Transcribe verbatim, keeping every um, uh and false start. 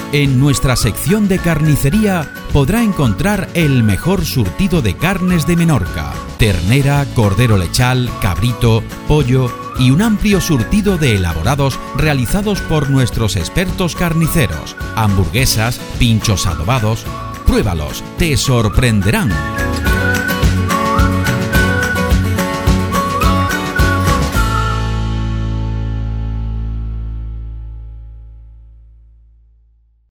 En nuestra sección de carnicería podrá encontrar el mejor surtido de carnes de Menorca: ternera, cordero lechal, cabrito, pollo y un amplio surtido de elaborados realizados por nuestros expertos carniceros, hamburguesas, pinchos adobados. Pruébalos, te sorprenderán.